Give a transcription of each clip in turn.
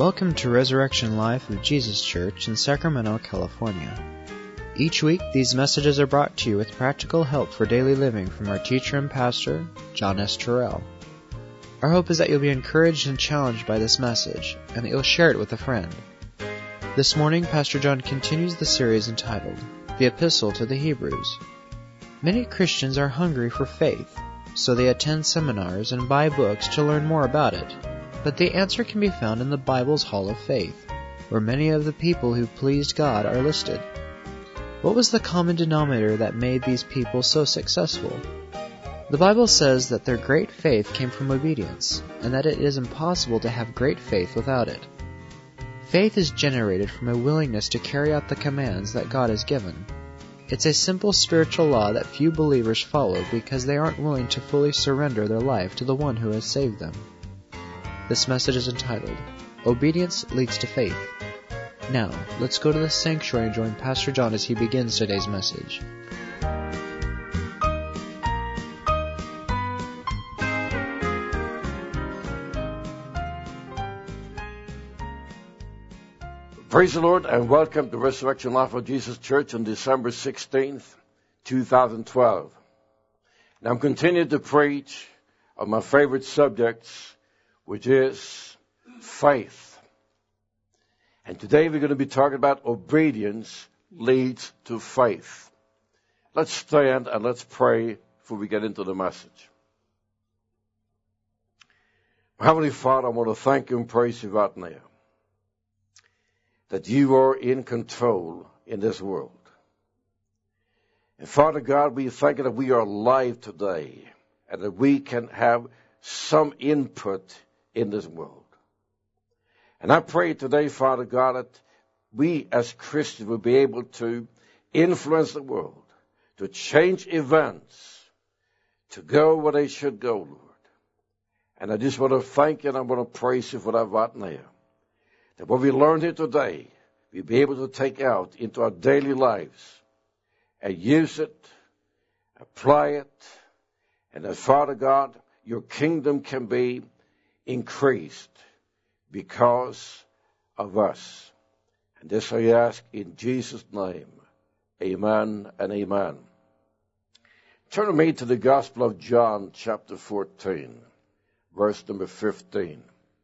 Welcome to Resurrection Life of Jesus Church in Sacramento, California. Each week, these messages are brought to you with practical help for daily living from our teacher and pastor, John S. Terrell. Our hope is that you'll be encouraged and challenged by this message, and that you'll share it with a friend. This morning, Pastor John continues the series entitled, The Epistle to the Hebrews. Many Christians are hungry for faith, so they attend seminars and buy books to learn more about it. But the answer can be found in the Bible's Hall of Faith, where many of the people who pleased God are listed. What was the common denominator that made these people so successful? The Bible says that their great faith came from obedience, and that it is impossible to have great faith without it. Faith is generated from a willingness to carry out the commands that God has given. It's a simple spiritual law that few believers follow because they aren't willing to fully surrender their life to the one who has saved them. This message is entitled, Obedience Leads to Faith. Now, let's go to the sanctuary and join Pastor John as he begins today's message. Praise the Lord and welcome to Resurrection Life of Jesus Church on December 16th, 2012. Now I'm continuing to preach on my favorite subjects, which is faith. And today we're going to be talking about obedience leads to faith. Let's stand and let's pray before we get into the message. Heavenly Father, I want to thank you and praise you right now that you are in control in this world. And Father God, we thank you that we are alive today and that we can have some input in this world. And I pray today, Father God, that we as Christians will be able to influence the world, to change events, to go where they should go, Lord. And I just want to thank you and I want to praise you for that right now. That what we learned here today, we'll be able to take out into our daily lives and use it, apply it, and that, Father God, your kingdom can be increased because of us. And this I ask in Jesus' name. Amen and amen. Turn with me to the Gospel of John, chapter 14, verse number 15.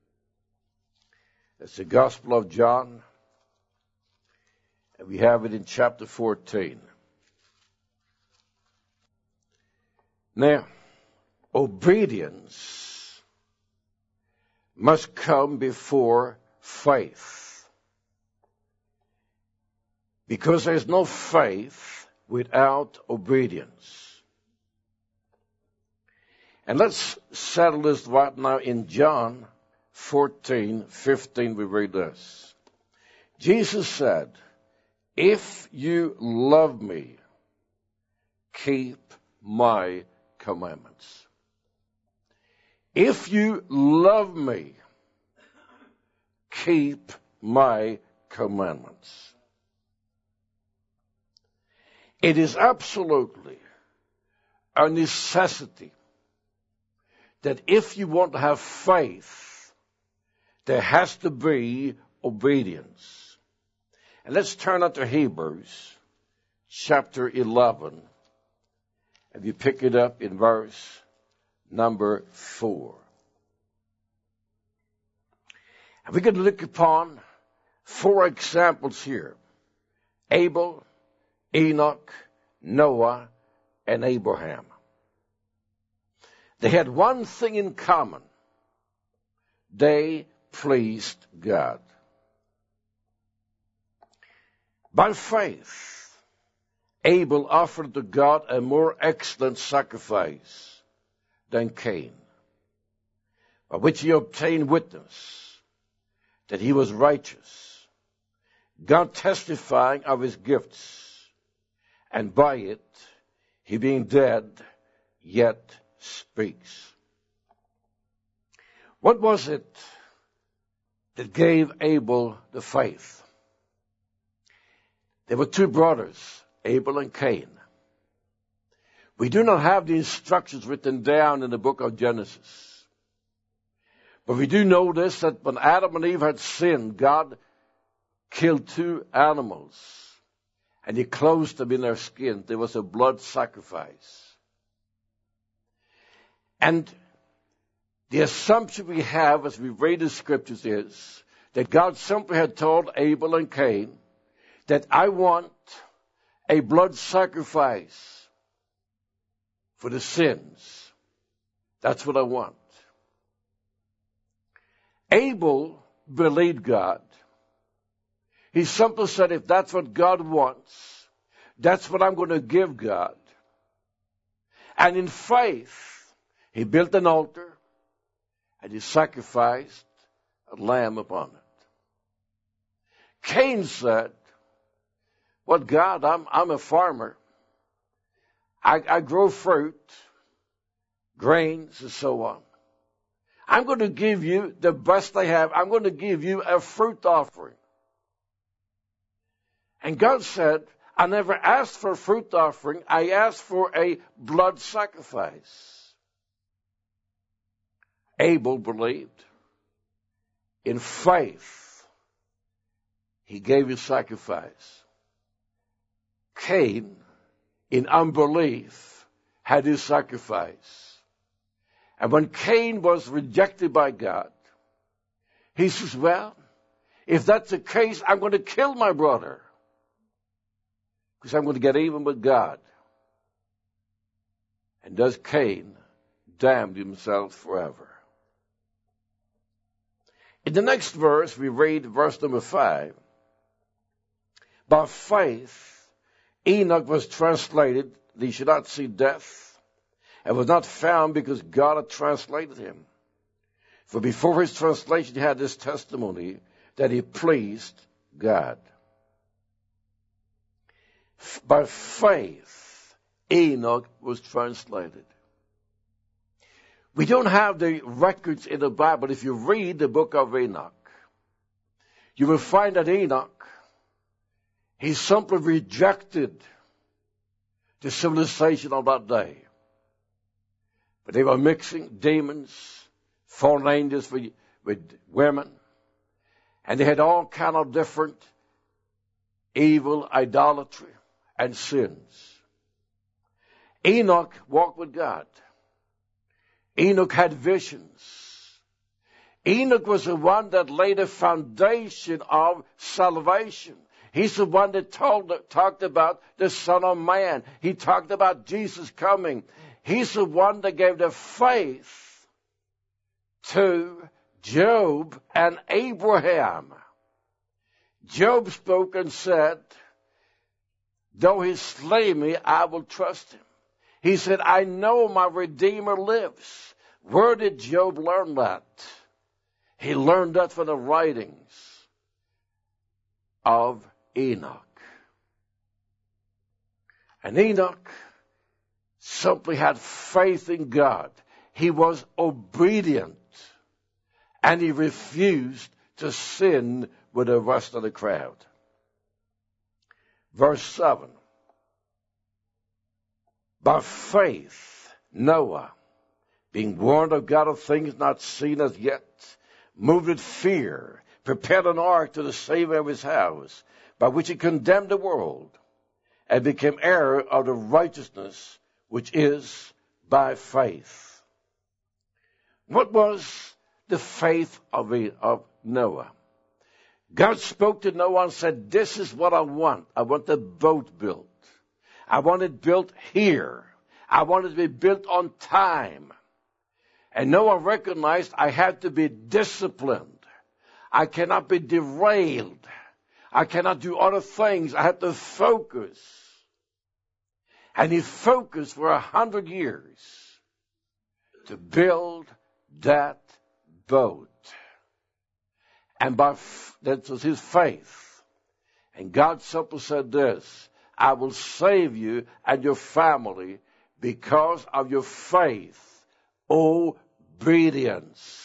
It's the Gospel of John, and we have it in chapter 14. Now, obedience must come before faith. Because there is no faith without obedience. And let's settle this right now in John 14:15. We read this. Jesus said, if you love me, keep my commandments. If you love me, keep my commandments. It is absolutely a necessity that if you want to have faith, there has to be obedience. And let's turn out to Hebrews chapter 11, and you pick it up in verse number 4. And we're going to look upon 4 examples here. Abel, Enoch, Noah, and Abraham. They had one thing in common. They pleased God. By faith, Abel offered to God a more excellent sacrifice than Cain, by which he obtained witness that he was righteous, God testifying of his gifts, and by it, he being dead, yet speaks. What was it that gave Abel the faith? There were 2 brothers, Abel and Cain. We do not have the instructions written down in the book of Genesis. But we do know this, that when Adam and Eve had sinned, God killed 2 animals. And he clothed them in their skin. There was a blood sacrifice. And the assumption we have as we read the scriptures is that God simply had told Abel and Cain that I want a blood sacrifice for the sins. That's what I want. Abel believed God. He simply said, if that's what God wants, that's what I'm going to give God. And in faith, he built an altar and he sacrificed a lamb upon it. Cain said, well, God, I'm a farmer. I grow fruit, grains, and so on. I'm going to give you the best I have. I'm going to give you a fruit offering. And God said, I never asked for a fruit offering. I asked for a blood sacrifice. Abel believed. In faith, he gave his sacrifice. Cain, in unbelief, had his sacrifice. And when Cain was rejected by God, he says, well, if that's the case, I'm going to kill my brother. Because I'm going to get even with God. And thus Cain damned himself forever. In the next verse, we read verse number 5. By faith, Enoch was translated that he should not see death, and was not found because God had translated him. For before his translation, he had this testimony that he pleased God. By faith, Enoch was translated. We don't have the records in the Bible. If you read the book of Enoch, you will find that Enoch, he simply rejected the civilization of that day. But they were mixing demons, fallen angels with women, and they had all kind of different evil, idolatry, and sins. Enoch walked with God. Enoch had visions. Enoch was the one that laid a foundation of salvation. He's the one that talked about the Son of Man. He talked about Jesus coming. He's the one that gave the faith to Job and Abraham. Job spoke and said, though he slay me, I will trust him. He said, I know my Redeemer lives. Where did Job learn that? He learned that from the writings of Enoch. And Enoch simply had faith in God. He was obedient. And he refused to sin with the rest of the crowd. Verse 7. By faith, Noah, being warned of God of things not seen as yet, moved with fear, prepared an ark to the saving of his house, by which he condemned the world, and became heir of the righteousness which is by faith. What was the faith of Noah? God spoke to Noah and said, this is what I want. I want the boat built. I want it built here. I want it to be built on time. And Noah recognized I had to be disciplined. I cannot be derailed. I cannot do other things. I have to focus. And he focused for 100 years to build that boat. And that was his faith. And God simply said this, I will save you and your family because of your faith, obedience.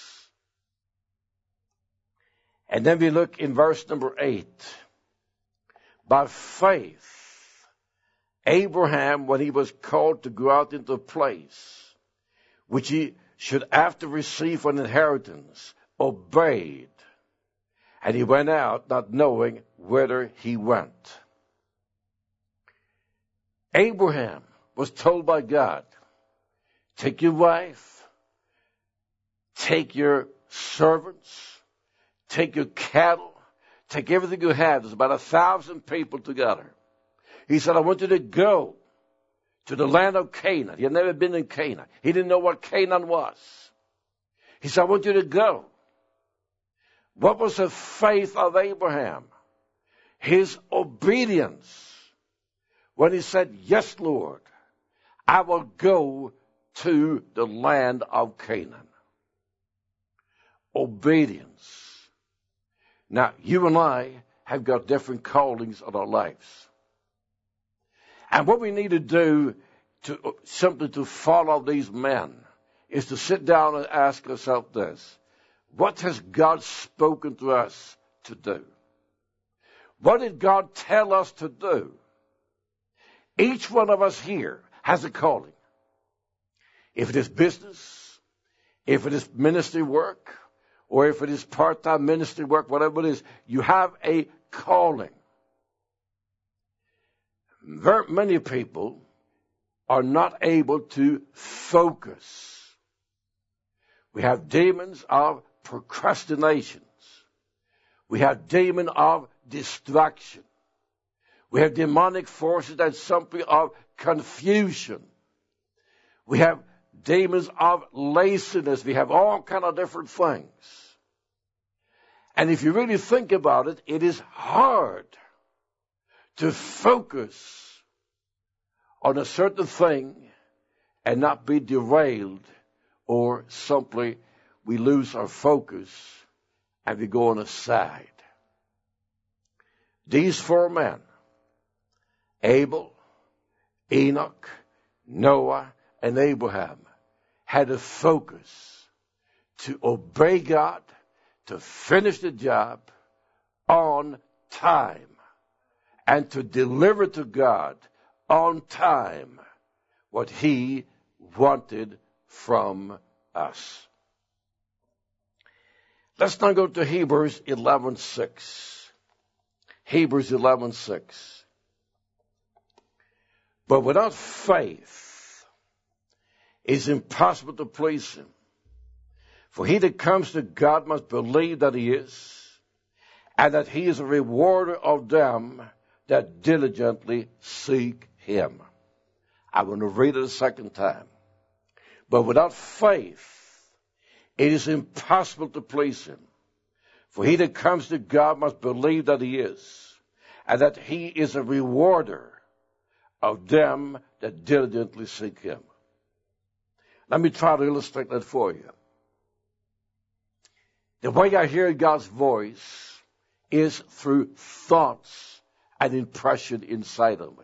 And then we look in verse number 8. By faith, Abraham, when he was called to go out into a place which he should, after receive an inheritance, obeyed. And he went out not knowing whither he went. Abraham was told by God, take your wife, take your servants, take your cattle, take everything you have. There's about 1,000 people together. He said, I want you to go to the land of Canaan. He had never been in Canaan. He didn't know what Canaan was. He said, I want you to go. What was the faith of Abraham? His obedience. When he said, yes, Lord, I will go to the land of Canaan. Obedience. Now, you and I have got different callings on our lives. And what we need to do simply to follow these men is to sit down and ask ourselves this. What has God spoken to us to do? What did God tell us to do? Each one of us here has a calling. If it is business, if it is ministry work, or if it is part-time ministry work, whatever it is, you have a calling. Very many people are not able to focus. We have demons of procrastinations. We have demon of distraction. We have demonic forces that something of confusion. We have demons of laziness. We have all kind of different things. And if you really think about it, it is hard to focus on a certain thing and not be derailed, or simply we lose our focus and we go on a side. These four men, Abel, Enoch, Noah, and Abraham, had a focus to obey God, to finish the job on time, and to deliver to God on time what He wanted from us. Let's now go to Hebrews 11:6. Hebrews 11:6. But without faith, it is impossible to please Him. For he that comes to God must believe that He is, and that He is a rewarder of them that diligently seek Him. I want to read it a second time. But without faith, it is impossible to please Him. For he that comes to God must believe that He is, and that He is a rewarder of them that diligently seek Him. Let me try to illustrate that for you. The way I hear God's voice is through thoughts and impression inside of me.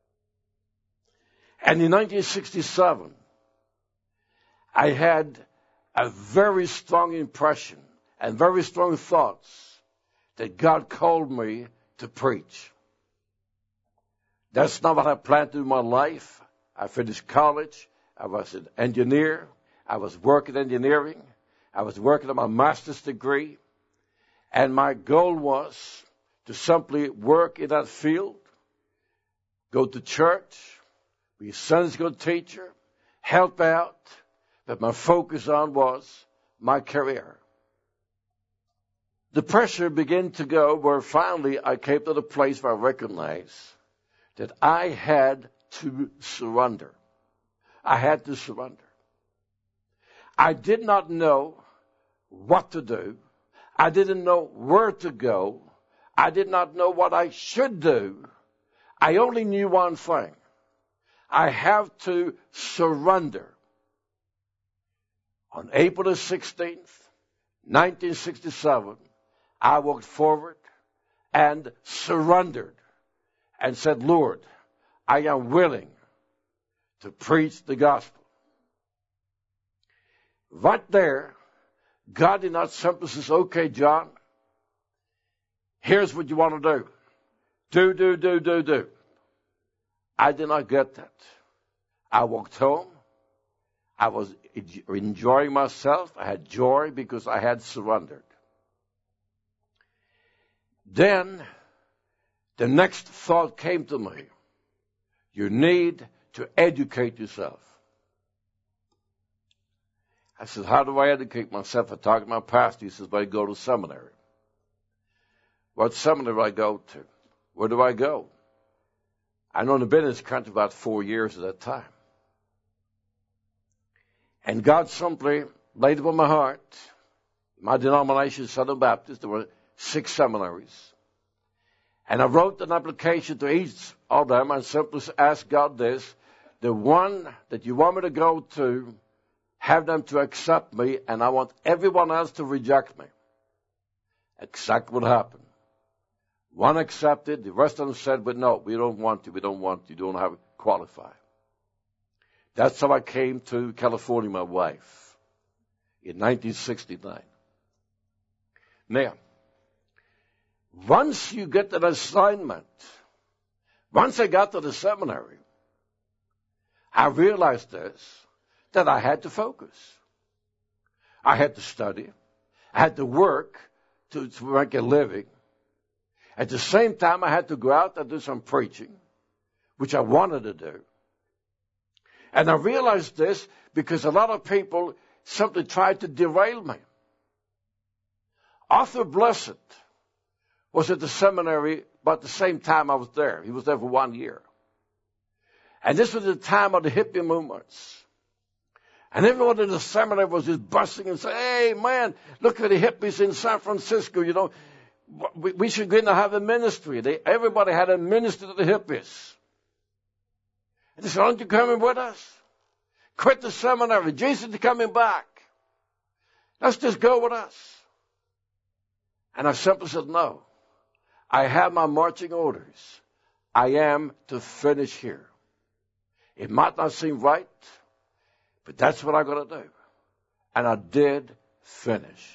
And in 1967, I had a very strong impression and very strong thoughts that God called me to preach. That's not what I planned to do in my life. I finished college. I was an engineer. I was working engineering. I was working on my master's degree. And my goal was to simply work in that field, go to church, be a Sunday school teacher, help out. But my focus on was my career. The pressure began to go where finally I came to the place where I recognized that I had to surrender. I had to surrender. I did not know what to do. I didn't know where to go. I did not know what I should do. I only knew one thing. I have to surrender. On April the 16th, 1967, I walked forward and surrendered and said, Lord, I am willing to preach the gospel. Right there, God did not simply say, okay, John, here's what you want to do. Do. I did not get that. I walked home. I was enjoying myself. I had joy because I had surrendered. Then the next thought came to me. You need to educate yourself. I said, how do I educate myself? I talked to my pastor. He says, well, I go to seminary. What seminary do I go to? Where do I go? I'd only been in this country about 4 years at that time. And God simply laid upon my heart. My denomination is Southern Baptist. There were 6 seminaries. And I wrote an application to each of them and simply asked God this, the one that you want me to go to, have them to accept me, and I want everyone else to reject me. Exactly what happened. One accepted, the rest of them said, but no, we don't want you, you don't have qualified. That's how I came to California, my wife, in 1969. Now, once you get an assignment, once I got to the seminary, I realized this, that I had to focus. I had to study. I had to work to make a living. At the same time, I had to go out and do some preaching, which I wanted to do. And I realized this because a lot of people simply tried to derail me. Arthur Blessed was at the seminary about the same time I was there. He was there for 1 year. And this was the time of the hippie movements. And everyone in the seminary was just busting and saying, hey, man, look at the hippies in San Francisco. You know, we should go in and have a ministry. Everybody had a ministry to the hippies. And they said, aren't you coming with us? Quit the seminary. Jesus is coming back. Let's just go with us. And I simply said, no. I have my marching orders. I am to finish here. It might not seem right, but that's what I'm going to do. And I did finish.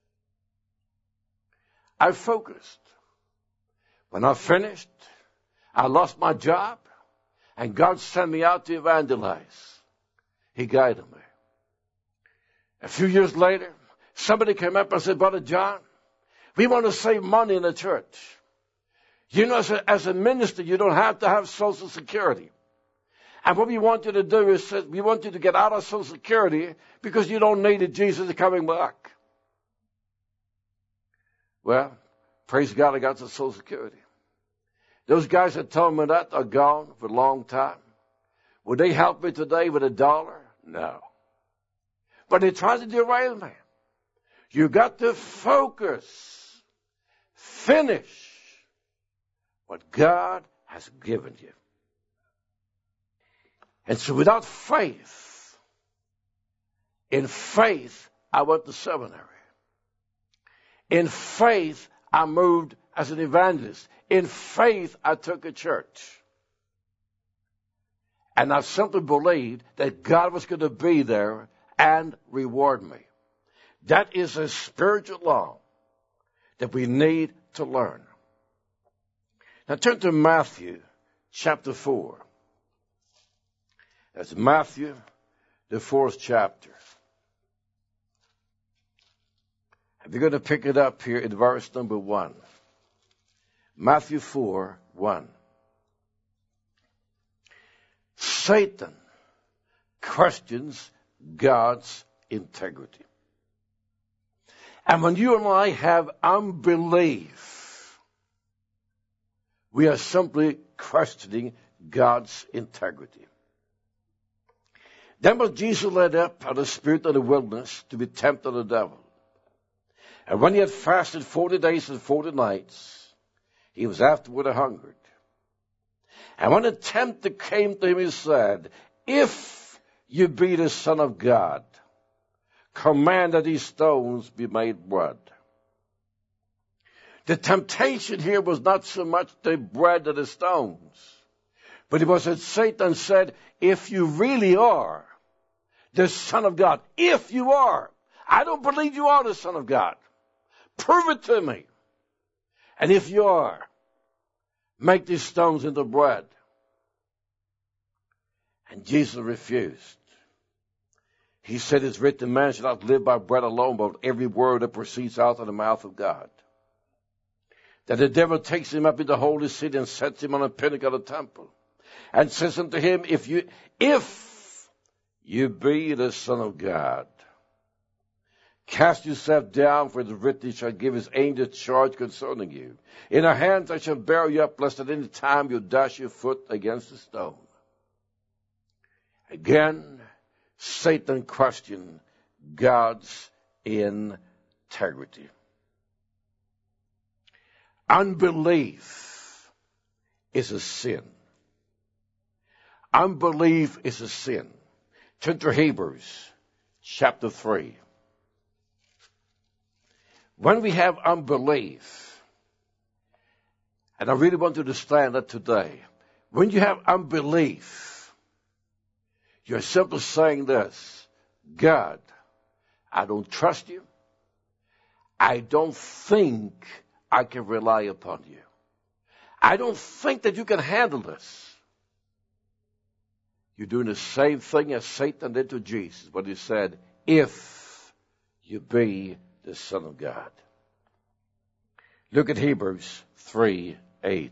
I focused. When I finished, I lost my job, and God sent me out to evangelize. He guided me. A few years later, somebody came up and said, Brother John, we want to save money in the church. You know, as a minister, you don't have to have Social Security. And what we want you to do is we want you to get out of Social Security because you don't need it. Jesus is coming back. Well, praise God, I got to Social Security. Those guys that told me that are gone for a long time. Would they help me today with $1? No. But they tried to derail me. You got to focus. Finish what God has given you. And so without faith, in faith, I went to seminary. In faith, I moved as an evangelist. In faith, I took a church. And I simply believed that God was going to be there and reward me. That is a spiritual law that we need to learn. Now turn to Matthew chapter 4. That's Matthew, the 4th chapter. And we're going to pick it up here in verse number 1. Matthew 4:1. Satan questions God's integrity. And when you and I have unbelief, we are simply questioning God's integrity. Then was Jesus led up by the Spirit of the wilderness to be tempted of the devil. And when he had fasted 40 days and 40 nights, he was afterward hungered. And when the tempter came to him, he said, if you be the Son of God, command that these stones be made bread. The temptation here was not so much the bread or the stones, but it was that Satan said, if you really are the Son of God, if you are, I don't believe you are the Son of God. Prove it to me. And if you are, make these stones into bread. And Jesus refused. He said, it's written, man shall not live by bread alone, but every word that proceeds out of the mouth of God. That the devil takes him up into the holy city and sets him on a pinnacle of the temple and says unto him, if you be the Son of God, cast yourself down, for it is written, he shall give his angels charge concerning you. In their hands I shall bear you up, lest at any time you dash your foot against a stone. Again, Satan questioned God's integrity. Unbelief is a sin. Unbelief is a sin. Turn to Hebrews chapter 3. When we have unbelief, and I really want to understand that today, when you have unbelief, you're simply saying this, God, I don't trust you. I don't think I can rely upon you. I don't think that you can handle this. You're doing the same thing as Satan did to Jesus, but he said, if you be the Son of God. Look at Hebrews 3:8.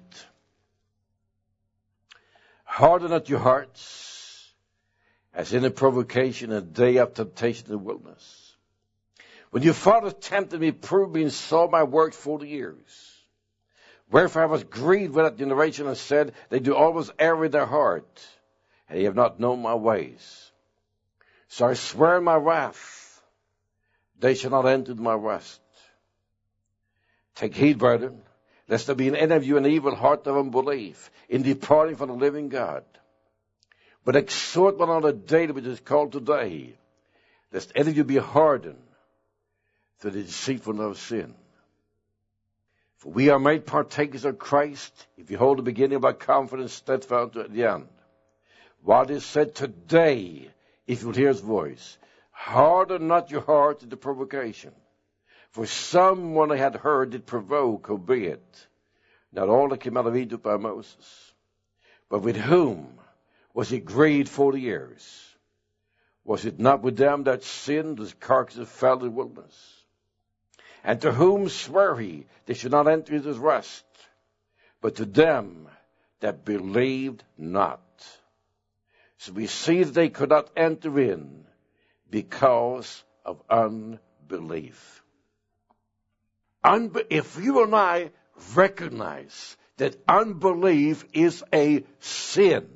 Harden not your hearts, as in the provocation and day of temptation in the wilderness. When your father tempted me, proved me, and saw my work 40 years. Wherefore I was grieved with that generation and said, they do always err in their heart, and they have not known my ways. So I swear in my wrath, they shall not enter my rest. Take heed, brethren, lest there be in any of you an evil heart of unbelief, in departing from the living God. But exhort one another daily, which is called today, lest any of you be hardened through the deceitfulness of sin. For we are made partakers of Christ, if you hold the beginning of our confidence steadfast to the end. What is said today, if you will hear his voice, harden not your heart to the provocation. For someone I had heard did provoke, howbeit not all that came out of Egypt by Moses. But with whom was he grieved 40 years? Was it not with them that sinned, as carcasses fell in the wilderness? And to whom sware he, they should not enter into his rest, but to them that believed not. So we see that they could not enter in because of unbelief. If you and I recognize that unbelief is a sin,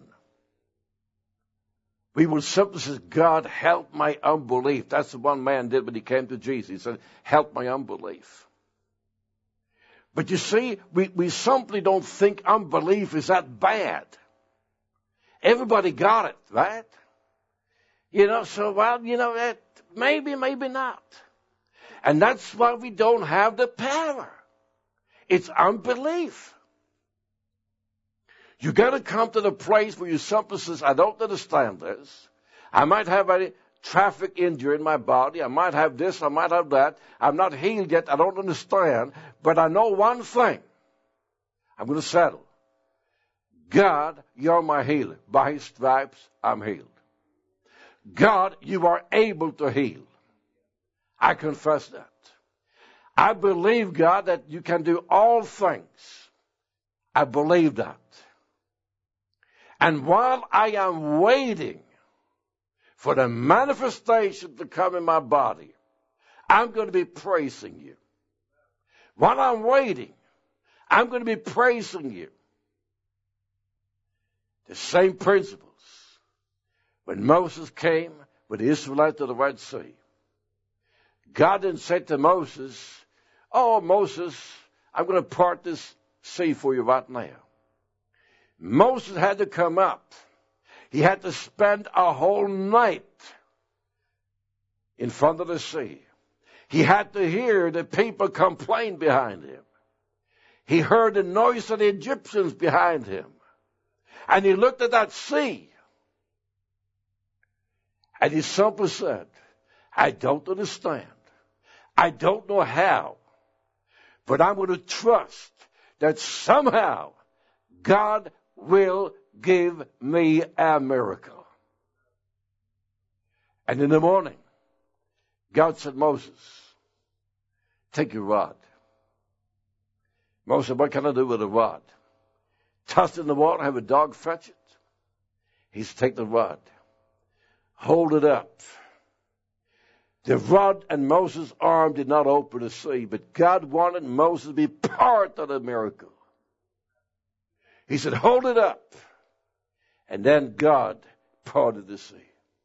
we will simply say, God, help my unbelief. That's what one man did when he came to Jesus. He said, help my unbelief. But you see, we simply don't think unbelief is that bad. Everybody got it, right? That maybe not. And that's why we don't have the power. It's unbelief. You got to come to the place where you simply says, I don't understand this. I might have a traffic injury in my body. I might have this. I might have that. I'm not healed yet. I don't understand. But I know one thing. I'm going to settle. God, you're my healer. By his stripes, I'm healed. God, you are able to heal. I confess that. I believe, God, that you can do all things. I believe that. And while I am waiting for the manifestation to come in my body, I'm going to be praising you. While I'm waiting, I'm going to be praising you. The same principles. When Moses came with the Israelites to the Red Sea, God didn't say to Moses, oh, Moses, I'm going to part this sea for you right now. Moses had to come up. He had to spend a whole night in front of the sea. He had to hear the people complain behind him. He heard the noise of the Egyptians behind him. And he looked at that sea. And he simply said, I don't understand. I don't know how. But I'm going to trust that somehow God will give me a miracle. And in the morning, God said, Moses, take your rod. Moses said, what can I do with a rod? Toss it in the water, have a dog fetch it. He said, take the rod. Hold it up. The rod and Moses' arm did not open the sea, but God wanted Moses to be part of the miracle. He said, hold it up. And then God parted the sea.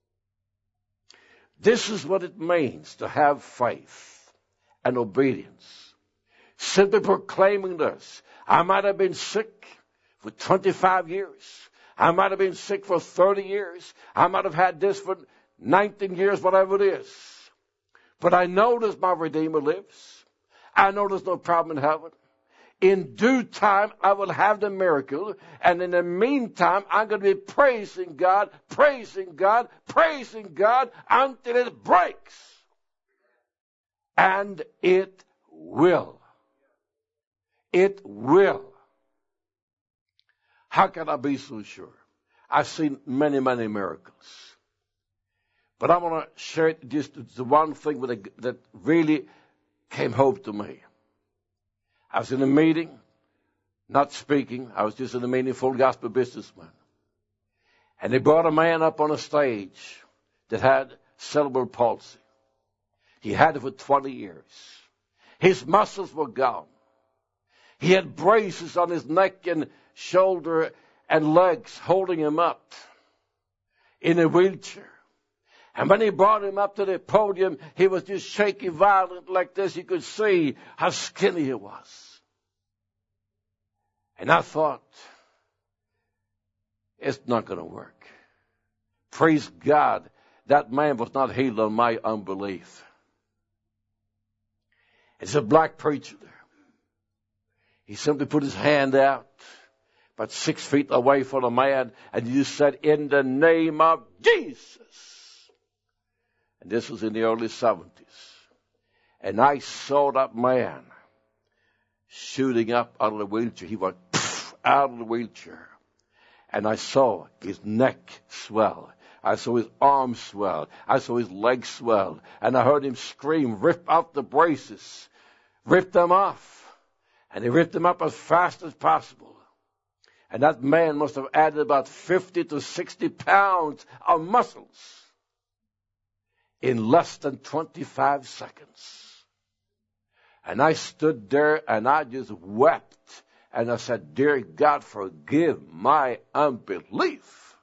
This is what it means to have faith and obedience. Simply proclaiming this. I might have been sick for 25 years. I might have been sick for 30 years. I might have had this for 19 years, whatever it is. But I know that my Redeemer lives. I know there's no problem in heaven. In due time, I will have the miracle. And in the meantime, I'm going to be praising God, praising God, praising God until it breaks. And it will. It will. How can I be so sure? I've seen many, many miracles. But I want to share just the one thing that really came home to me. I was in a meeting, not speaking. I was just in a meeting, full gospel businessman. And they brought a man up on a stage that had cerebral palsy. He had it for 20 years. His muscles were gone. He had braces on his neck and shoulder and legs holding him up in a wheelchair. And when he brought him up to the podium, he was just shaking violent like this. You could see how skinny he was. And I thought, it's not going to work. Praise God, that man was not healed on my unbelief. It's a black preacher there. He simply put his hand out about 6 feet away from the man, and he said, in the name of Jesus. And this was in the early 70s. And I saw that man shooting up out of the wheelchair. He went out of the wheelchair. And I saw his neck swell. I saw his arms swell. I saw his legs swell. And I heard him scream, rip out the braces. Rip them off. And he ripped them up as fast as possible. And that man must have added about 50 to 60 pounds of muscles in less than 25 seconds. And I stood there and I just wept. And I said, dear God, forgive my unbelief.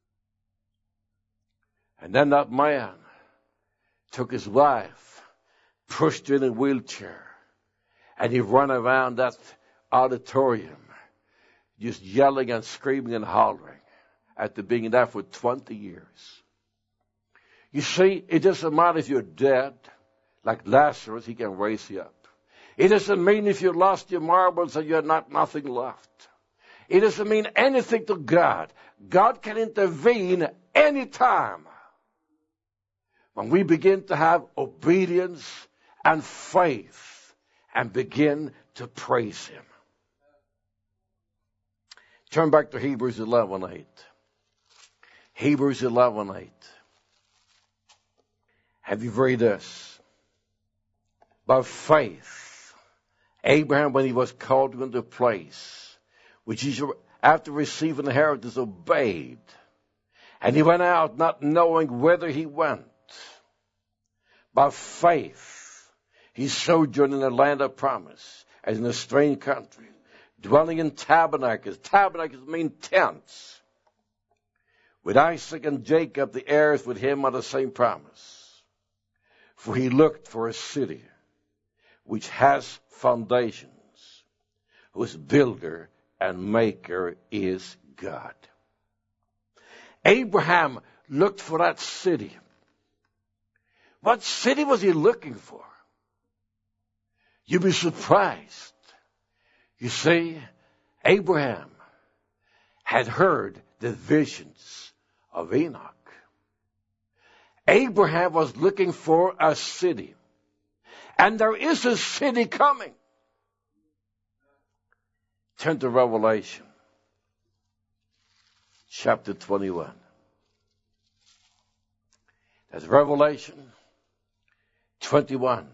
And then that man took his wife, pushed her in a wheelchair, and he ran around that auditorium just yelling and screaming and hollering after being there for 20 years. You see, it doesn't matter if you're dead, like Lazarus, he can raise you up. It doesn't mean if you lost your marbles and you have nothing left. It doesn't mean anything to God. God can intervene anytime when we begin to have obedience and faith and begin to praise Him. Turn back to Hebrews 11:8. Hebrews 11:8. Have you read this? By faith, Abraham, when he was called into a place which he, after receiving the inheritance, obeyed. And he went out not knowing whither he went. By faith, he sojourned in the land of promise, as in a strange country, dwelling in tabernacles. Tabernacles mean tents. With Isaac and Jacob, the heirs with him, are the same promise. For he looked for a city which has foundations, whose builder and maker is God. Abraham looked for that city. What city was he looking for? You'd be surprised. You see, Abraham had heard the visions of Enoch. Abraham was looking for a city. And there is a city coming. Turn to Revelation chapter 21. As Revelation 21.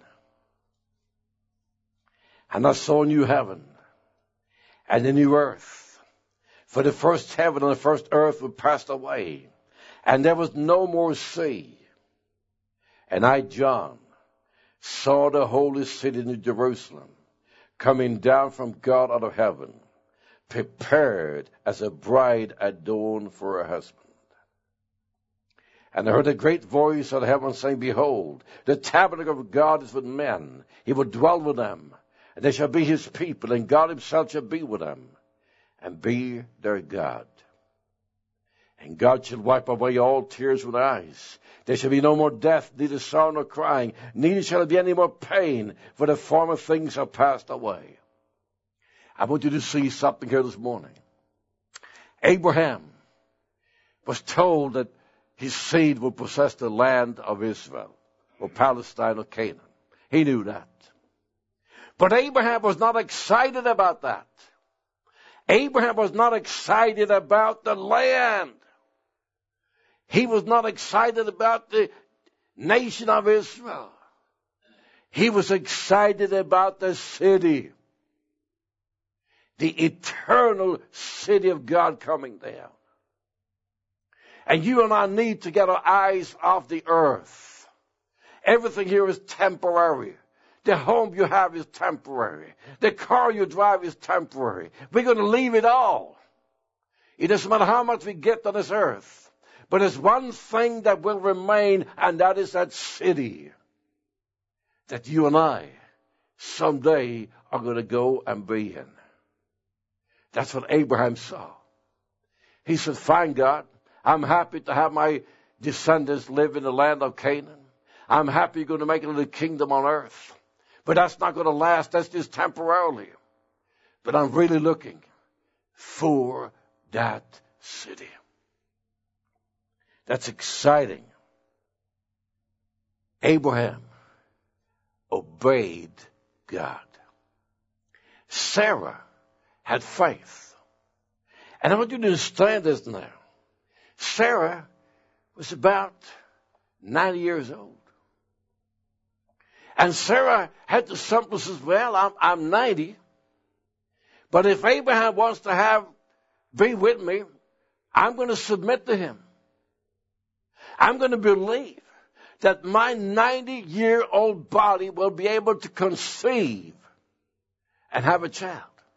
And I saw a new heaven and a new earth. For the first heaven and the first earth were passed away, and there was no more sea. And I, John, saw the holy city, New Jerusalem, coming down from God out of heaven, prepared as a bride adorned for her husband. And I heard a great voice out of heaven saying, Behold, the tabernacle of God is with men. He will dwell with them, and they shall be his people, and God himself shall be with them, and be their God. And God shall wipe away all tears from their eyes. There shall be no more death, neither sorrow nor crying, neither shall there be any more pain, for the former things are passed away. I want you to see something here this morning. Abraham was told that his seed will possess the land of Israel, or Palestine, or Canaan. He knew that. But Abraham was not excited about that. Abraham was not excited about the land. He was not excited about the nation of Israel. He was excited about the city, the eternal city of God coming down. And you and I need to get our eyes off the earth. Everything here is temporary. The home you have is temporary. The car you drive is temporary. We're going to leave it all. It doesn't matter how much we get on this earth. But there's one thing that will remain, and that is that city that you and I someday are going to go and be in. That's what Abraham saw. He said, fine, God, I'm happy to have my descendants live in the land of Canaan. I'm happy you're going to make it a kingdom on earth. But that's not going to last. That's just temporarily. But I'm really looking for that city. That's exciting. Abraham obeyed God. Sarah had faith. And I want you to understand this now. Sarah was about 90 years old. And Sarah had the simple says, well, I'm 90. But if Abraham wants to be with me, I'm going to submit to him. I'm going to believe that my 90-year-old body will be able to conceive and have a child.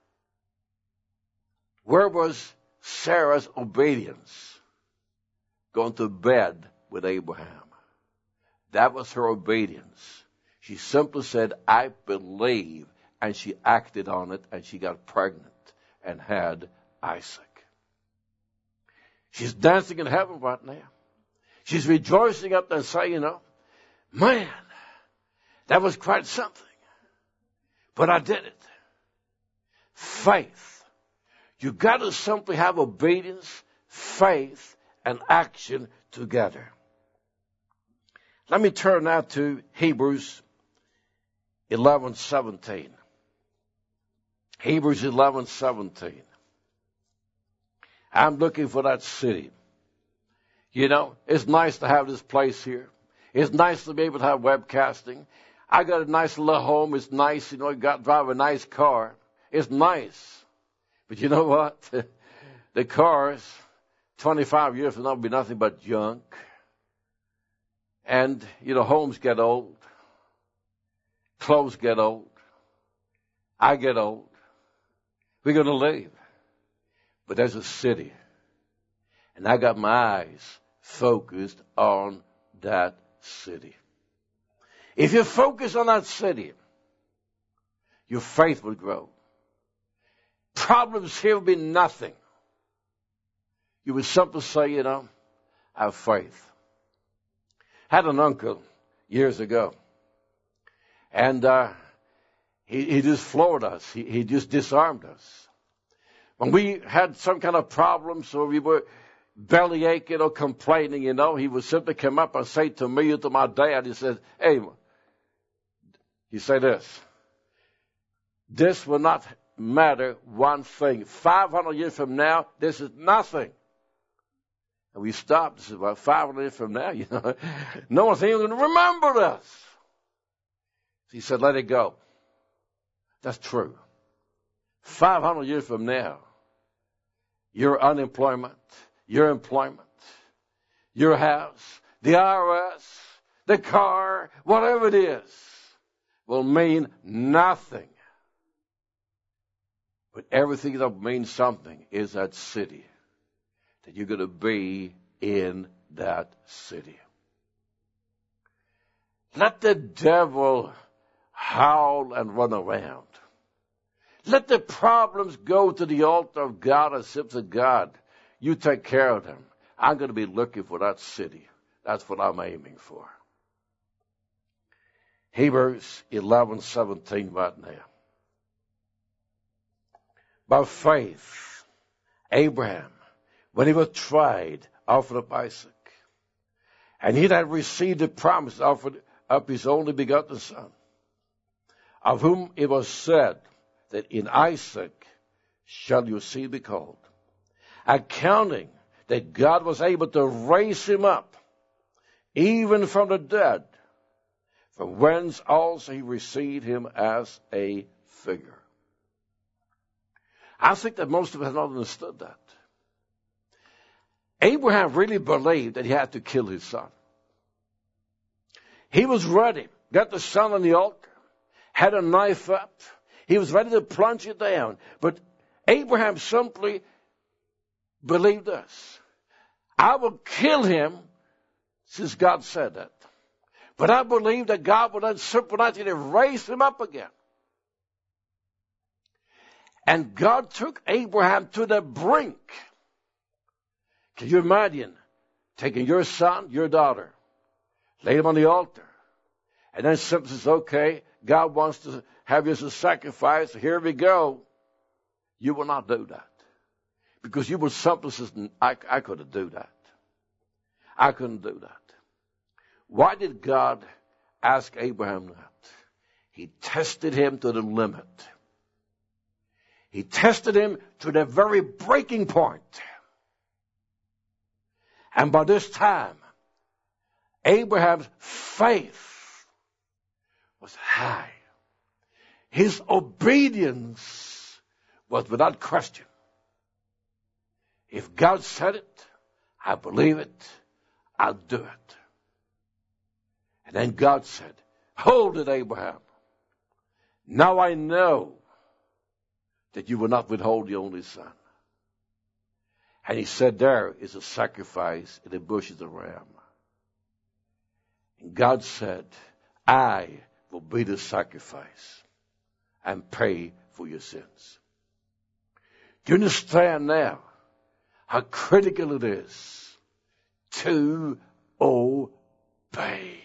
Where was Sarah's obedience? Going to bed with Abraham. That was her obedience. She simply said, I believe, and she acted on it, and she got pregnant and had Isaac. She's dancing in heaven right now. She's rejoicing up there and saying, man, that was quite something. But I did it. Faith. You got to simply have obedience, faith, and action together. Let me turn now to Hebrews 11:17. Hebrews 11:17. I'm looking for that city. It's nice to have this place here. It's nice to be able to have webcasting. I got a nice little home. It's nice, drive a nice car. It's nice. But you know what? The cars, 25 years from now, will be nothing but junk. And, homes get old. Clothes get old. I get old. We're going to leave. But there's a city. And I got my eyes focused on that city. If you focus on that city, your faith will grow. Problems here will be nothing. You would simply say, I have faith. I had an uncle years ago. And he just floored us. He just disarmed us. When we had some kind of problem, so we were belly aching or complaining, he would simply come up and say to me or to my dad, he said, hey, he said this will not matter one thing. 500 years from now, this is nothing. And we stopped. This is about 500 years from now, no one's even going to remember this. He said, let it go. That's true. 500 years from now, your unemployment, your employment, your house, the IRS, the car, whatever it is, will mean nothing. But everything that means something is that city, that you're going to be in that city. Let the devil howl and run around. Let the problems go to the altar of God and say to God, you take care of them. I'm going to be looking for that city. That's what I'm aiming for. Hebrews 11:17 right now. By faith, Abraham, when he was tried, offered up Isaac. And he that received the promise offered up his only begotten son, of whom it was said that in Isaac shall your seed be called, accounting that God was able to raise him up, even from the dead, from whence also he received him as a figure. I think that most of us have not understood that. Abraham really believed that he had to kill his son. He was ready, got the son on the altar, had a knife up. He was ready to plunge it down. But Abraham simply believed this. I will kill him since God said that. But I believe that God will then supernaturally raise him up again. And God took Abraham to the brink. Can you imagine taking your son, your daughter, lay them on the altar, and then simply says, okay, God wants to have you as a sacrifice. Here we go. You will not do that. Because you will simply say, I couldn't do that. I couldn't do that. Why did God ask Abraham that? He tested him to the limit. He tested him to the very breaking point. And by this time, Abraham's faith was high. His obedience was without question. If God said it, I believe it, I'll do it. And then God said, hold it, Abraham. Now I know that you will not withhold the only son. And he said, there is a sacrifice in the bush of the ram. And God said, I will be the sacrifice and pay for your sins. Do you understand now how critical it is to obey?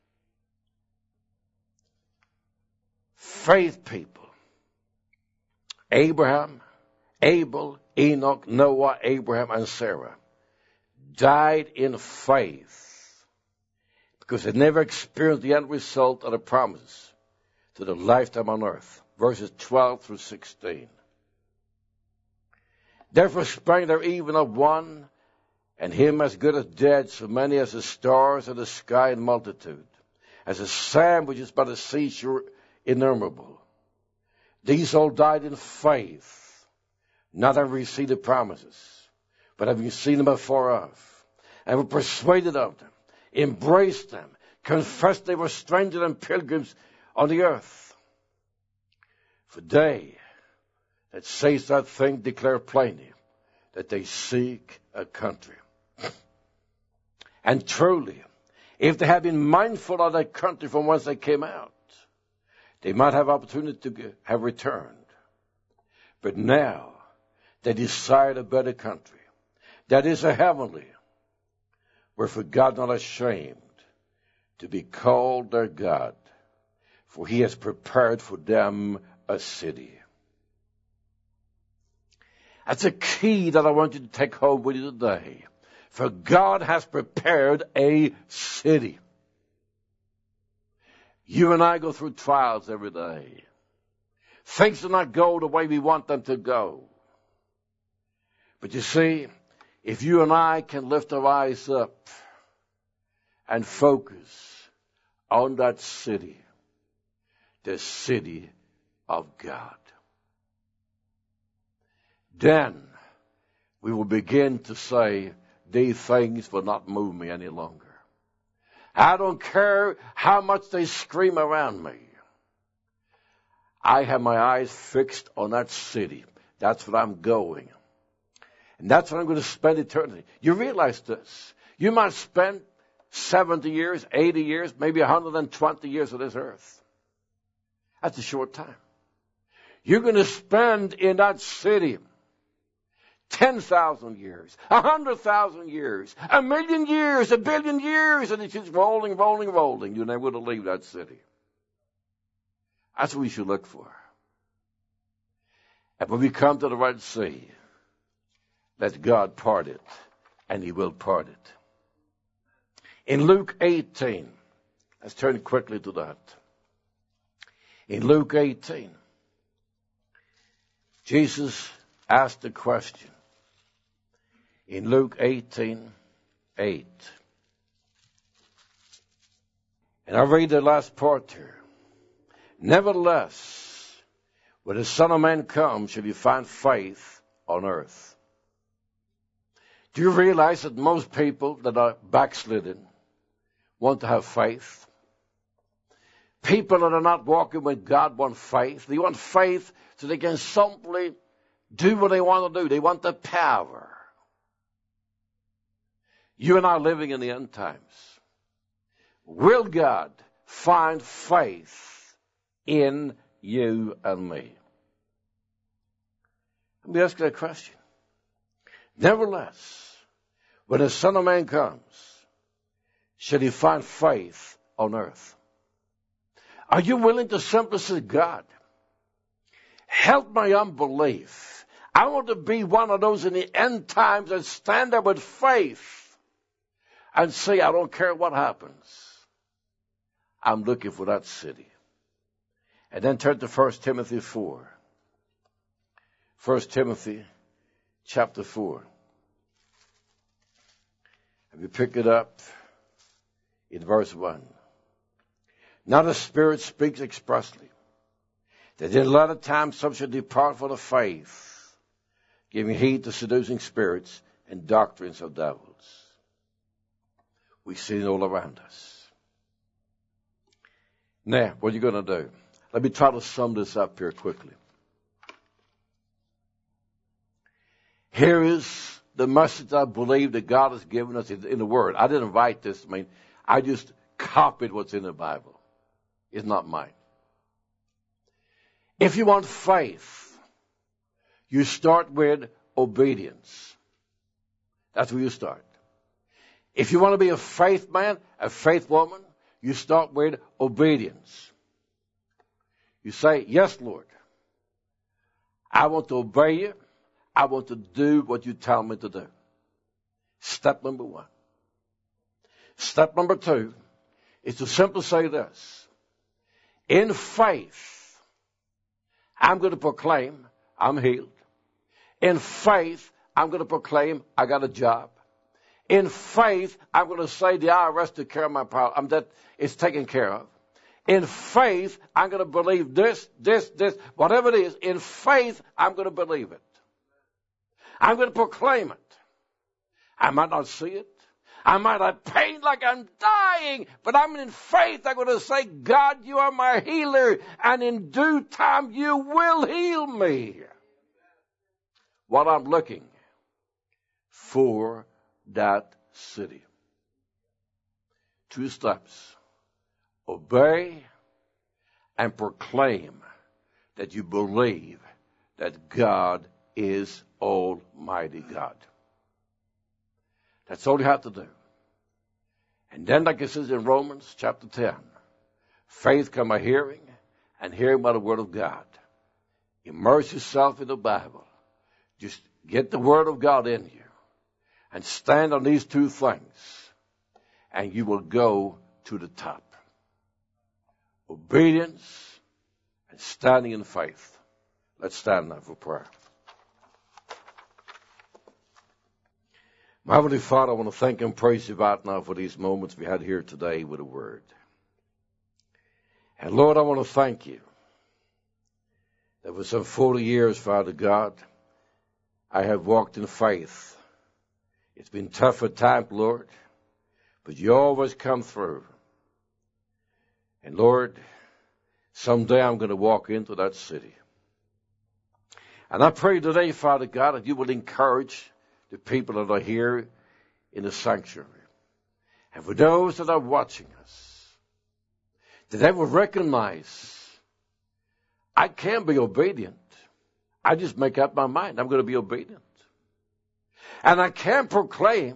Faith people. Abraham, Abel, Enoch, Noah, Abraham, and Sarah died in faith because they never experienced the end result of the promise to the lifetime on earth. Verses 12 through 16. Therefore sprang there even of one, and him as good as dead, so many as the stars of the sky in multitude, as the sand which is by the seashore innumerable. These all died in faith, not having received the promises, but having seen them afar off, and were persuaded of them, embraced them, confessed they were strangers and pilgrims on the earth. For they that say that thing declare plainly that they seek a country. And truly, if they had been mindful of that country from whence they came out, they might have opportunity to have returned. But now, they desire a better country. That is a heavenly, wherefore God not ashamed to be called their God, for he has prepared for them a city. That's a key that I want you to take home with you today. For God has prepared a city. You and I go through trials every day. Things do not go the way we want them to go. But you see, If you and I can lift our eyes up and focus on that city, the city of God, then we will begin to say, these things will not move me any longer. I don't care how much they scream around me. I have my eyes fixed on that city. That's what I'm going. And that's what I'm going to spend eternity. You realize this. You might spend 70 years, 80 years, maybe 120 years on this earth. That's a short time. You're going to spend in that city 10,000 years, 100,000 years, 1,000,000 years, 1,000,000,000 years, and it's just rolling, rolling, rolling. You're never going to leave that city. That's what we should look for. And when we come to the Red Sea, let God part it, and He will part it. In Luke 18, let's turn quickly to that. In Luke 18, Jesus asked a question. In Luke 18:8. And I'll read the last part here. Nevertheless, when the Son of Man comes, shall He find faith on earth? Do you realize that most people that are backslidden want to have faith? People that are not walking with God want faith. They want faith so they can simply do what they want to do. They want the power. You and I are living in the end times. Will God find faith in you and me? Let me ask you that question. Nevertheless, when the Son of Man comes, shall He find faith on earth? Are you willing to simply say, God, help my unbelief? I want to be one of those in the end times that stand there with faith and say, I don't care what happens. I'm looking for that city. And then turn to 1 Timothy 4. 1 Timothy chapter 4. And we pick it up in verse 1. Now the Spirit speaks expressly that in a lot of times some should depart from the faith, giving heed to seducing spirits and doctrines of devils. We see it all around us. Now, what are you going to do? Let me try to sum this up here quickly. Here is the message I believe that God has given us in the Word. I didn't write this. I just copied what's in the Bible. It's not mine. If you want faith, you start with obedience. That's where you start. If you want to be a faith man, a faith woman, you start with obedience. You say, yes, Lord, I want to obey you. I want to do what you tell me to do. Step number 1. Step number 2 is to simply say this. In faith, I'm going to proclaim I'm healed. In faith, I'm going to proclaim I got a job. In faith, I'm going to say the IRS took care of my problem. That it's taken care of. In faith, I'm going to believe this, whatever it is. In faith, I'm going to believe it. I'm going to proclaim it. I might not see it. I might have pain like I'm dying, but I'm in faith. I'm going to say, God, you are my healer, and in due time you will heal me. What I'm looking for that city. 2 steps. Obey and proclaim that you believe that God is Almighty God. That's all you have to do. And then, like it says in Romans chapter 10, faith comes by hearing, and hearing by the Word of God. Immerse yourself in the Bible. Just get the Word of God in you. And stand on these 2 things, and you will go to the top. Obedience and standing in faith. Let's stand now for prayer. My Heavenly Father, I want to thank and praise you right now for these moments we had here today with the Word. And Lord, I want to thank you that for some 40 years, Father God, I have walked in faith. It's been tough at times, Lord, but you always come through. And Lord, someday I'm going to walk into that city. And I pray today, Father God, that you will encourage the people that are here in the sanctuary. And for those that are watching us, that they will recognize I can be obedient. I just make up my mind. I'm going to be obedient. And I can proclaim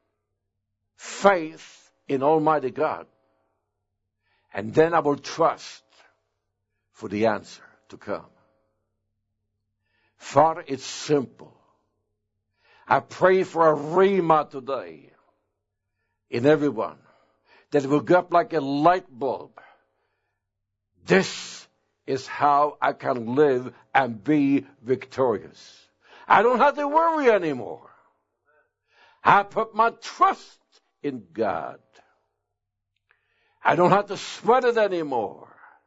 faith in Almighty God. And then I will trust for the answer to come. Father, it's simple. I pray for a rhema today in everyone, that it will go up like a light bulb. This is how I can live and be victorious. I don't have to worry anymore. I put my trust in God. I don't have to sweat it anymore.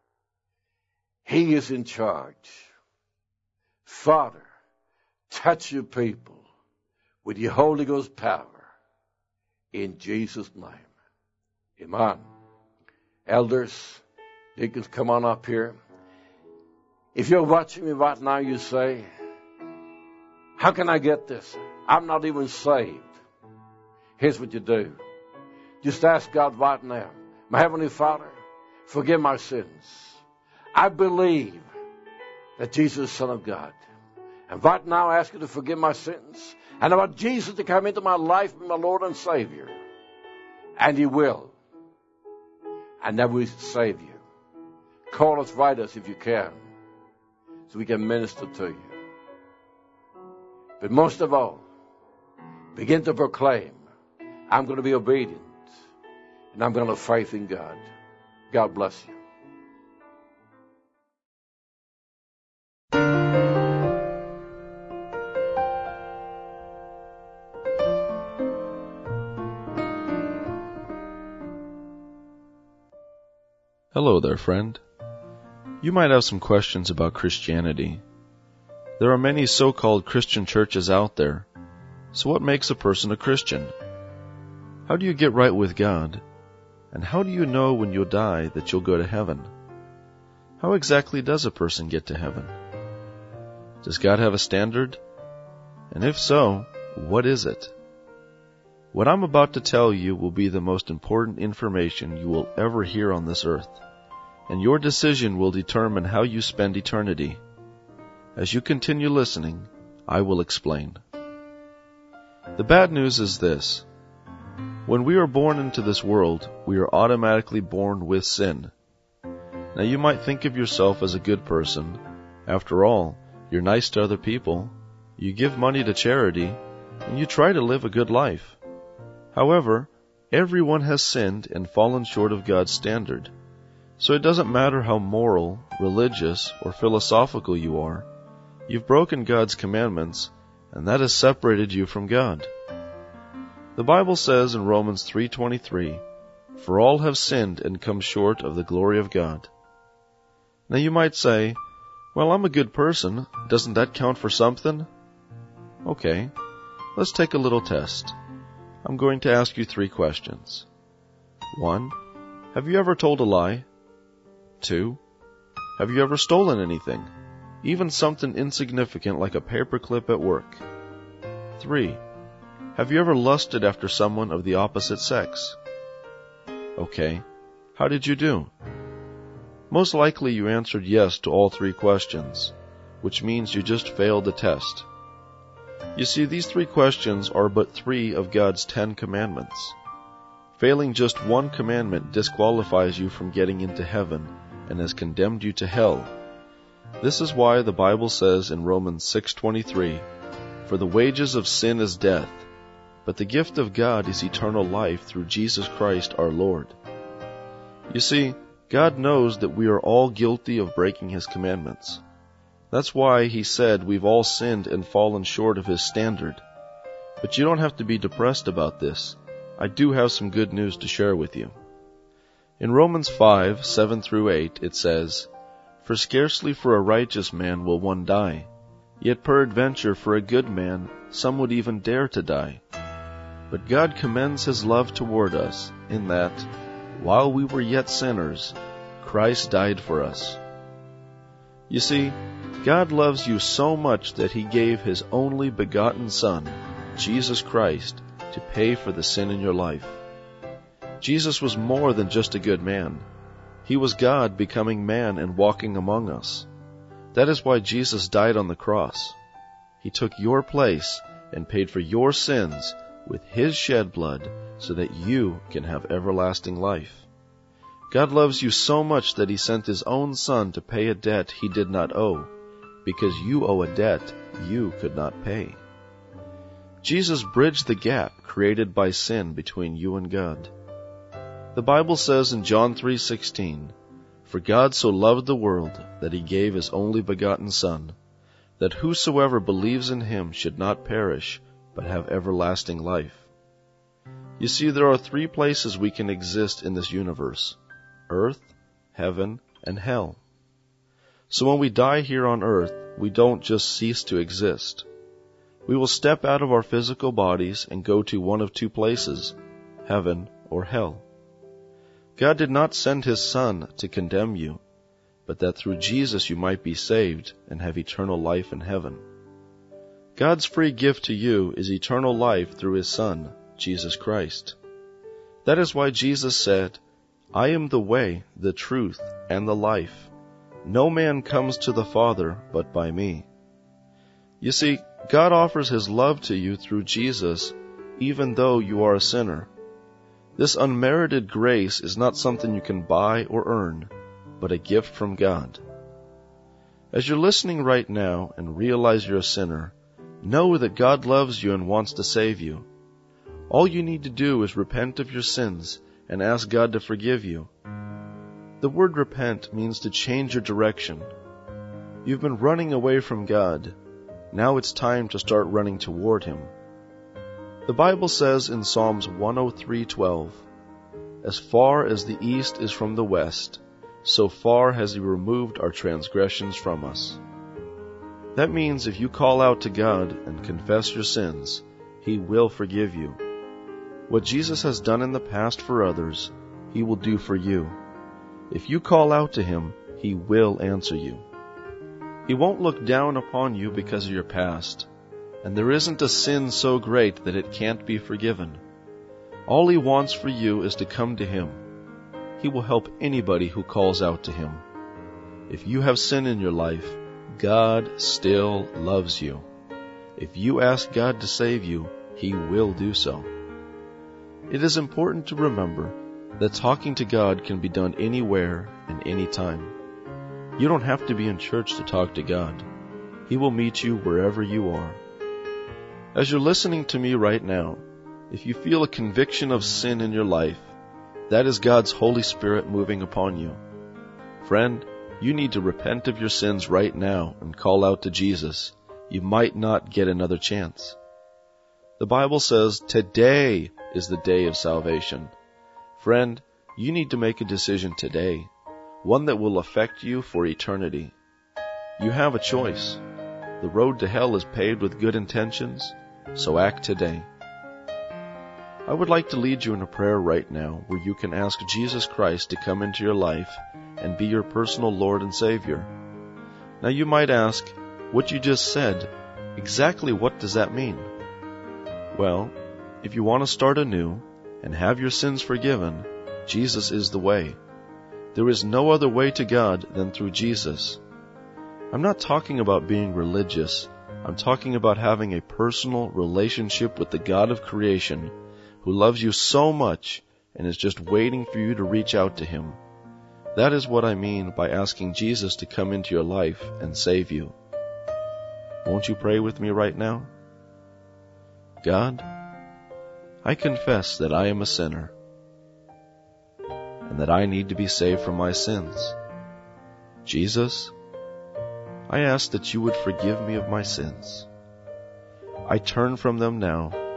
He is in charge. Father, touch your people with your Holy Ghost power in Jesus' name. Amen. Elders, deacons, come on up here. If you're watching me right now, you say, how can I get this? I'm not even saved. Here's what you do. Just ask God right now, my Heavenly Father, forgive my sins. I believe that Jesus is the Son of God. And right now I ask you to forgive my sins. And I want Jesus to come into my life and my Lord and Savior. And He will. And that will save you. Call us, write us if you can, so we can minister to you. But most of all, begin to proclaim, I'm going to be obedient. And I'm going to have faith in God. God bless you. Hello there, friend. You might have some questions about Christianity. There are many so-called Christian churches out there. So what makes a person a Christian? How do you get right with God? And how do you know when you'll die that you'll go to heaven? How exactly does a person get to heaven? Does God have a standard? And if so, what is it? What I'm about to tell you will be the most important information you will ever hear on this earth, and your decision will determine how you spend eternity. As you continue listening, I will explain. The bad news is this. When we are born into this world, we are automatically born with sin. Now you might think of yourself as a good person. After all, you're nice to other people, you give money to charity, and you try to live a good life. However, everyone has sinned and fallen short of God's standard. So it doesn't matter how moral, religious, or philosophical you are. You've broken God's commandments, and that has separated you from God. The Bible says in Romans 3:23, "For all have sinned and come short of the glory of God." Now you might say, well, I'm a good person. Doesn't that count for something? Okay, let's take a little test. I'm going to ask you 3 questions. 1. Have you ever told a lie? 2. Have you ever stolen anything? Even something insignificant like a paperclip at work? 3. Have you ever lusted after someone of the opposite sex? Okay, how did you do? Most likely you answered yes to all 3 questions, which means you just failed the test. You see, these 3 questions are but 3 of God's 10 commandments. Failing just one commandment disqualifies you from getting into heaven and has condemned you to hell. This is why the Bible says in Romans 6:23, "For the wages of sin is death, but the gift of God is eternal life through Jesus Christ our Lord." You see, God knows that we are all guilty of breaking His commandments. That's why He said we've all sinned and fallen short of His standard. But you don't have to be depressed about this. I do have some good news to share with you. In Romans 5:7-8, it says, "For scarcely for a righteous man will one die, yet peradventure for a good man some would even dare to die. But God commends His love toward us, in that, while we were yet sinners, Christ died for us." You see, God loves you so much that He gave His only begotten Son, Jesus Christ, to pay for the sin in your life. Jesus was more than just a good man. He was God becoming man and walking among us. That is why Jesus died on the cross. He took your place and paid for your sins with His shed blood so that you can have everlasting life. God loves you so much that He sent His own Son to pay a debt He did not owe, because you owe a debt you could not pay. Jesus bridged the gap created by sin between you and God. The Bible says in John 3:16, "For God so loved the world that He gave His only begotten Son, that whosoever believes in Him should not perish, but have everlasting life." You see, there are 3 places we can exist in this universe: earth, heaven, and hell. So when we die here on earth, we don't just cease to exist. We will step out of our physical bodies and go to one of 2 places, heaven or hell. God did not send His Son to condemn you, but that through Jesus you might be saved and have eternal life in heaven. God's free gift to you is eternal life through His Son, Jesus Christ. That is why Jesus said, "I am the way, the truth, and the life. No man comes to the Father but by me." You see, God offers His love to you through Jesus, even though you are a sinner. This unmerited grace is not something you can buy or earn, but a gift from God. As you're listening right now and realize you're a sinner, know that God loves you and wants to save you. All you need to do is repent of your sins and ask God to forgive you. The word repent means to change your direction. You've been running away from God. Now it's time to start running toward Him. The Bible says in Psalms 103:12, "As far as the east is from the west, so far has He removed our transgressions from us." That means if you call out to God and confess your sins, He will forgive you. What Jesus has done in the past for others, He will do for you. If you call out to Him, He will answer you. He won't look down upon you because of your past, and there isn't a sin so great that it can't be forgiven. All He wants for you is to come to Him. He will help anybody who calls out to Him. If you have sin in your life, God still loves you. If you ask God to save you, He will do so. It is important to remember that talking to God can be done anywhere and anytime. You don't have to be in church to talk to God. He will meet you wherever you are. As you're listening to me right now, if you feel a conviction of sin in your life, that is God's Holy Spirit moving upon you. Friend, you need to repent of your sins right now and call out to Jesus. You might not get another chance. The Bible says today is the day of salvation. Friend, you need to make a decision today, one that will affect you for eternity. You have a choice. The road to hell is paved with good intentions, so act today. I would like to lead you in a prayer right now where you can ask Jesus Christ to come into your life and be your personal Lord and Savior. Now you might ask, what you just said, exactly what does that mean? Well, if you want to start anew and have your sins forgiven, Jesus is the way. There is no other way to God than through Jesus. I'm not talking about being religious. I'm talking about having a personal relationship with the God of creation who loves you so much and is just waiting for you to reach out to Him. That is what I mean by asking Jesus to come into your life and save you. Won't you pray with me right now? God, I confess that I am a sinner and that I need to be saved from my sins. Jesus, I ask that you would forgive me of my sins. I turn from them now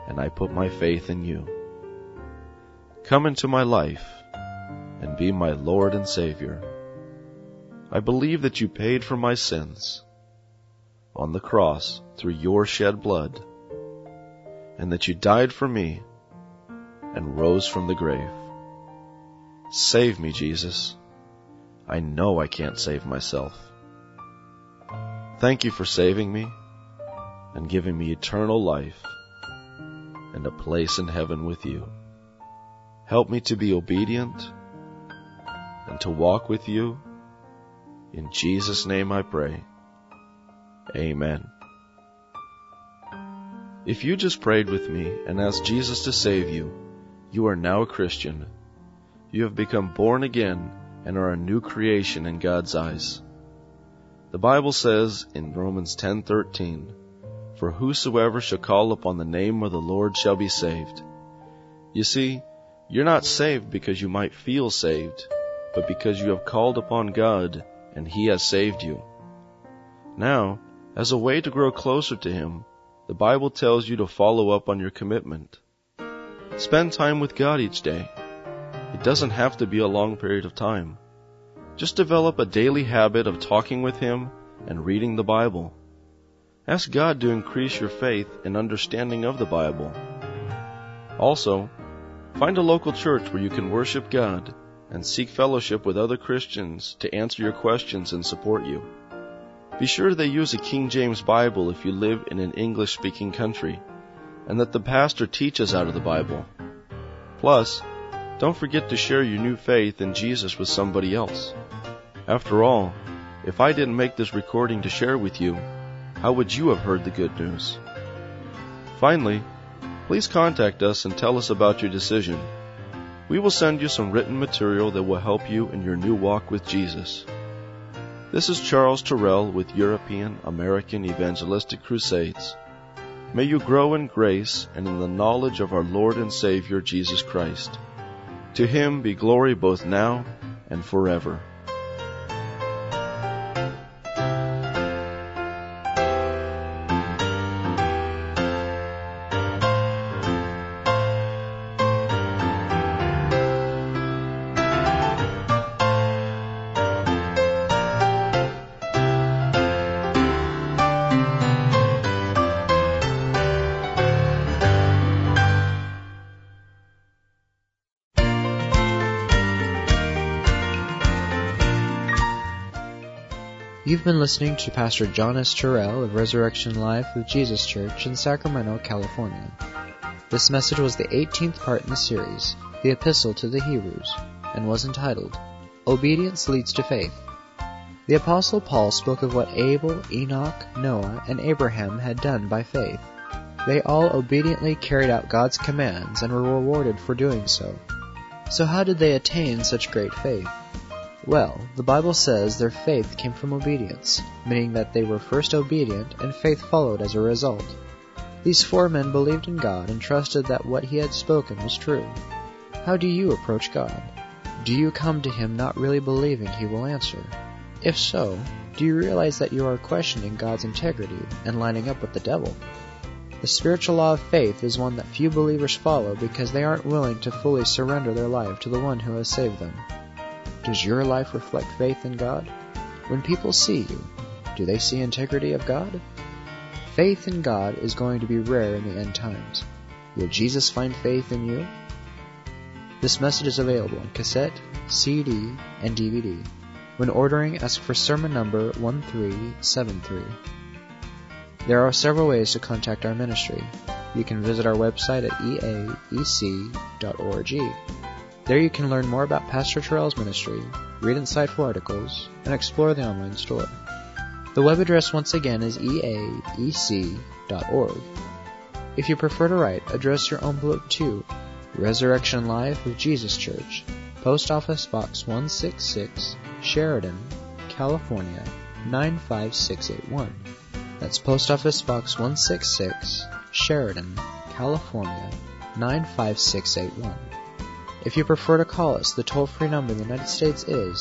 and I put my faith in you. Come into my life and be my Lord and Savior. I believe that you paid for my sins on the cross through your shed blood, and that you died for me and rose from the grave. Save me, Jesus. I know I can't save myself. Thank you for saving me and giving me eternal life and a place in heaven with you. Help me to be obedient and to walk with you. In Jesus' name I pray. Amen. If you just prayed with me and asked Jesus to save you, you are now a Christian. You have become born again and are a new creation in God's eyes. The Bible says in Romans 10:13, "For whosoever shall call upon the name of the Lord shall be saved." You see, you're not saved because you might feel saved, but because you have called upon God and He has saved you. Now, as a way to grow closer to Him, the Bible tells you to follow up on your commitment. Spend time with God each day. It doesn't have to be a long period of time. Just develop a daily habit of talking with Him and reading the Bible. Ask God to increase your faith and understanding of the Bible. Also, find a local church where you can worship God and seek fellowship with other Christians to answer your questions and support you. Be sure they use a King James Bible if you live in an English-speaking country, and that the pastor teaches out of the Bible. Plus, don't forget to share your new faith in Jesus with somebody else. After all, if I didn't make this recording to share with you, how would you have heard the good news? Finally, please contact us and tell us about your decision. We will send you some written material that will help you in your new walk with Jesus. This is Charles Terrell with European American Evangelistic Crusades. May you grow in grace and in the knowledge of our Lord and Savior Jesus Christ. To Him be glory both now and forever. You've been listening to Pastor John S. Terrell of Resurrection Life of Jesus Church in Sacramento, California. This message was the 18th part in the series, The Epistle to the Hebrews, and was entitled, Obedience Leads to Faith. The Apostle Paul spoke of what Abel, Enoch, Noah, and Abraham had done by faith. They all obediently carried out God's commands and were rewarded for doing so. So how did they attain such great faith? Well, the Bible says their faith came from obedience, meaning that they were first obedient and faith followed as a result. These 4 men believed in God and trusted that what He had spoken was true. How do you approach God? Do you come to Him not really believing He will answer? If so, do you realize that you are questioning God's integrity and lining up with the devil? The spiritual law of faith is one that few believers follow because they aren't willing to fully surrender their life to the one who has saved them. Does your life reflect faith in God? When people see you, do they see integrity of God? Faith in God is going to be rare in the end times. Will Jesus find faith in you? This message is available on cassette, CD, and DVD. When ordering, ask for sermon number 1373. There are several ways to contact our ministry. You can visit our website at eaec.org. There you can learn more about Pastor Terrell's ministry, read insightful articles, and explore the online store. The web address once again is eaec.org. If you prefer to write, address your envelope to Resurrection Life of Jesus Church, Post Office Box 166, Sheridan, California, 95681. That's Post Office Box 166, Sheridan, California, 95681. If you prefer to call us, the toll-free number in the United States is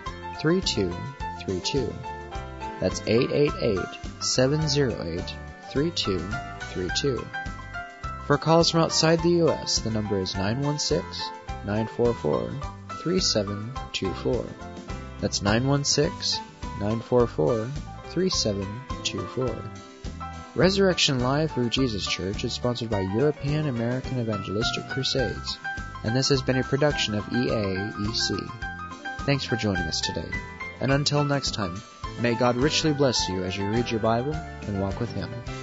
1-888-708-3232. That's 888-708-3232. 946-791-3232. For calls from outside the U.S., the number is 916-944-3724. That's 916-944-3724. Resurrection Live through Jesus Church is sponsored by European American Evangelistic Crusades, and this has been a production of EAEC. Thanks for joining us today, and until next time, may God richly bless you as you read your Bible and walk with Him.